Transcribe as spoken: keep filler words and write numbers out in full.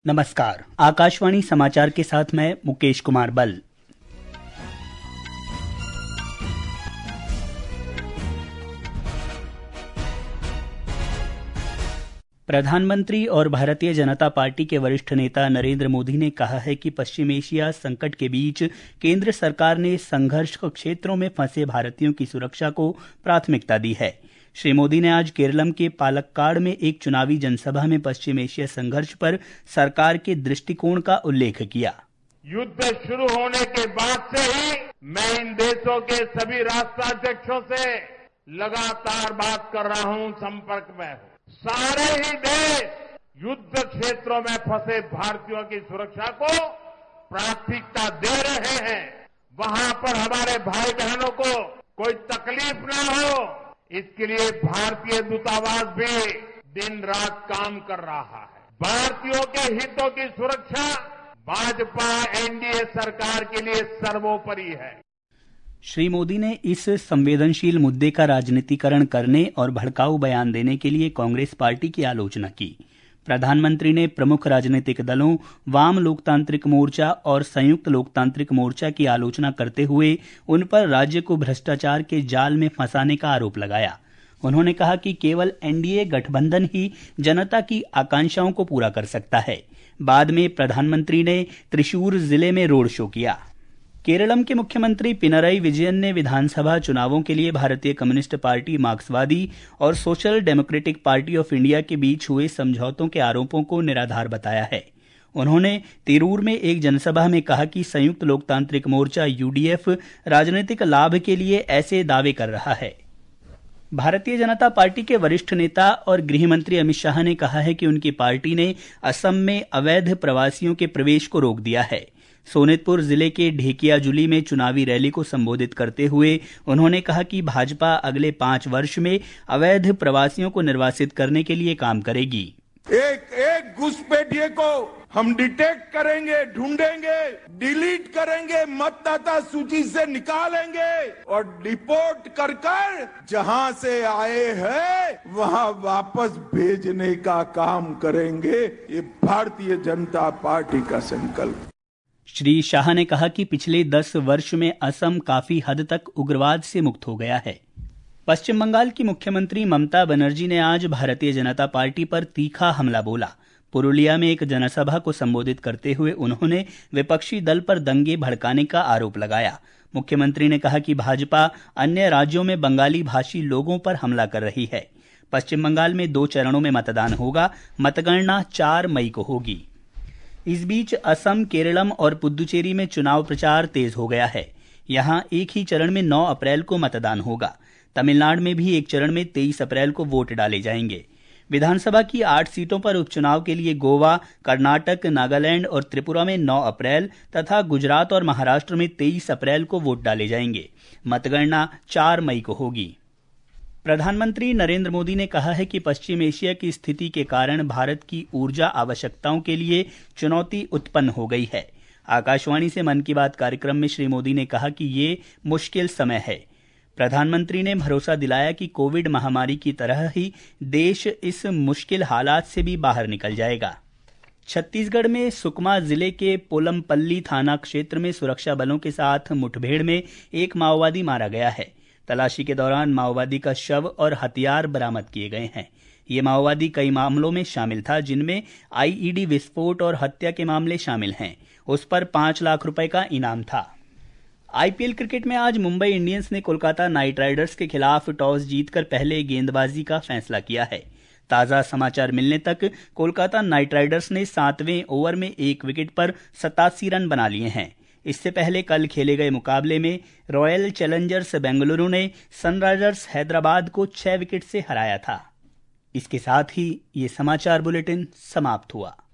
नमस्कार, आकाशवाणी समाचार के साथ मैं मुकेश कुमार बल। प्रधानमंत्री और भारतीय जनता पार्टी के वरिष्ठ नेता नरेंद्र मोदी ने कहा है कि पश्चिम एशिया संकट के बीच केंद्र सरकार ने संघर्ष क्षेत्रों में फंसे भारतीयों की सुरक्षा को प्राथमिकता दी है। श्री मोदी ने आज केरलम के पालक्काड़ में एक चुनावी जनसभा में पश्चिम एशिया संघर्ष पर सरकार के दृष्टिकोण का उल्लेख किया। युद्ध शुरू होने के बाद से ही मैं इन देशों के सभी राष्ट्राध्यक्षों से लगातार बात कर रहा हूं, संपर्क में हूं। सारे ही देश युद्ध क्षेत्रों में फंसे भारतीयों की सुरक्षा को प्राथमिकता दे रहे हैं। वहां पर हमारे भाई बहनों को कोई तकलीफ न हो, इसके लिए भारतीय दूतावास भी दिन रात काम कर रहा है। भारतीयों के हितों की सुरक्षा भाजपा एनडीए सरकार के लिए सर्वोपरि है। श्री मोदी ने इस संवेदनशील मुद्दे का राजनीतिकरण करने और भड़काऊ बयान देने के लिए कांग्रेस पार्टी की आलोचना की। प्रधानमंत्री ने प्रमुख राजनीतिक दलों, वाम लोकतांत्रिक मोर्चा और संयुक्त लोकतांत्रिक मोर्चा की आलोचना करते हुए उन पर राज्य को भ्रष्टाचार के जाल में फंसाने का आरोप लगाया। उन्होंने कहा कि केवल एनडीए गठबंधन ही जनता की आकांक्षाओं को पूरा कर सकता है। बाद में प्रधानमंत्री ने त्रिशूर जिले में रोड शो किया। केरलम के मुख्यमंत्री पिनरई विजयन ने विधानसभा चुनावों के लिए भारतीय कम्युनिस्ट पार्टी, मार्क्सवादी और social democratic party of India के बीच हुए समझौतों के आरोपों को निराधार बताया है। उन्होंने तिरूर में एक जनसभा में कहा कि संयुक्त लोकतांत्रिक मोर्चा यूडीएफ राजनीतिक लाभ के लिए ऐसे दावे कर रहा है। भारतीय जनता पार्टी के वरिष्ठ नेता और गृह मंत्री अमित शाह ने कहा है कि उनकी पार्टी ने असम में अवैध प्रवासियों के प्रवेश को रोक दिया है। सोनितपुर जिले के ढेकियाजुली में चुनावी रैली को संबोधित करते हुए उन्होंने कहा कि भाजपा अगले पांच वर्ष में अवैध प्रवासियों को निर्वासित करने के लिए काम करेगी। एक एक घुसपैठिए को हम डिटेक्ट करेंगे, ढूंढेंगे, डिलीट करेंगे, मतदाता सूची से निकालेंगे और डिपोर्ट कर कर जहां से आए हैं वहां वापस भेजने का काम करेंगे। ये भारतीय जनता पार्टी का संकल्प। श्री शाह ने कहा कि पिछले दस वर्ष में असम काफी हद तक उग्रवाद से मुक्त हो गया है। पश्चिम बंगाल की मुख्यमंत्री ममता बनर्जी ने आज भारतीय जनता पार्टी पर तीखा हमला बोला। पुरुलिया में एक जनसभा को संबोधित करते हुए उन्होंने विपक्षी दल पर दंगे भड़काने का आरोप लगाया। मुख्यमंत्री ने कहा कि भाजपा अन्य राज्यों में बंगाली भाषी लोगों पर हमला कर रही है। पश्चिम बंगाल में दो चरणों में मतदान होगा। मतगणना चार मई को होगी। इस बीच असम, केरलम और पुद्दुचेरी में चुनाव प्रचार तेज हो गया है। यहां एक ही चरण में नौ अप्रैल को मतदान होगा। तमिलनाडु में भी एक चरण में तेईस अप्रैल को वोट डाले जाएंगे। विधानसभा की आठ सीटों पर उपचुनाव के लिए गोवा, कर्नाटक, नागालैंड और त्रिपुरा में नौ अप्रैल तथा गुजरात और महाराष्ट्र में तेईस अप्रैल को वोट डाले जाएंगे। मतगणना चार मई को होगी। प्रधानमंत्री नरेंद्र मोदी ने कहा है कि पश्चिम एशिया की स्थिति के कारण भारत की ऊर्जा आवश्यकताओं के लिए चुनौती उत्पन्न हो गई है। आकाशवाणी से मन की बात कार्यक्रम में श्री मोदी ने कहा कि ये मुश्किल समय है। प्रधानमंत्री ने भरोसा दिलाया कि कोविड महामारी की तरह ही देश इस मुश्किल हालात से भी बाहर निकल जाएगा। छत्तीसगढ़ में सुकमा जिले के पोलमपल्ली थाना क्षेत्र में सुरक्षा बलों के साथ मुठभेड़ में एक माओवादी मारा गया है। तलाशी के दौरान माओवादी का शव और हथियार बरामद किए गए हैं। ये माओवादी कई मामलों में शामिल था, जिनमें आईईडी विस्फोट और हत्या के मामले शामिल हैं। उस पर पांच लाख रुपए का इनाम था। आईपीएल क्रिकेट में आज मुंबई इंडियंस ने कोलकाता नाइट राइडर्स के खिलाफ टॉस जीतकर पहले गेंदबाजी का फैसला किया है। ताजा समाचार मिलने तक कोलकाता नाइट राइडर्स ने सातवें ओवर में एक विकेट पर सतासी रन बना लिए हैं। इससे पहले कल खेले गए मुकाबले में रॉयल चैलेंजर्स बेंगलुरु ने सनराइजर्स हैदराबाद को छह विकेट से हराया था। इसके साथ ही ये समाचार बुलेटिन समाप्त हुआ।